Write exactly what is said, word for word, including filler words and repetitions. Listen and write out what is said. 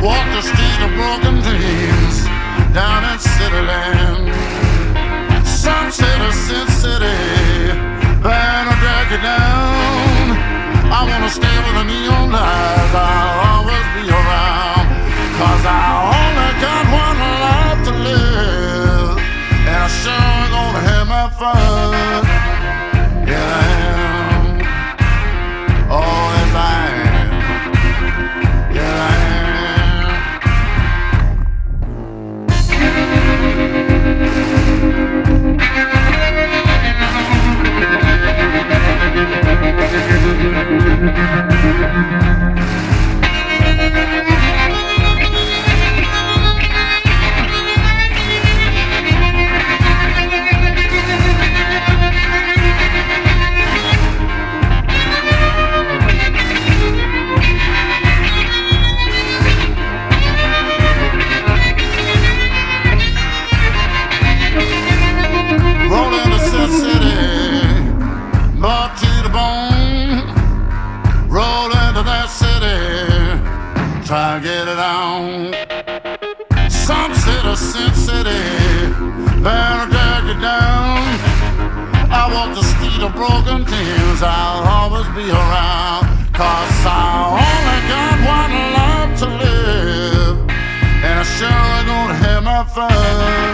walk the street of broken dreams down in Cityland. Some city, Sin City, bound to drag you down. I wanna stay with the neon lights, I'll always be around. Cause I only got one life to live, and I sure gonna have my fun. Yeah, I am. Oh, yes, I am. Yeah, I am. Try to get it on. Some city, Sin City, bound to drag you down. I walk the street of broken dreams, I'll always be around. Cause I only got one life to live, and I sure gonna have my fun.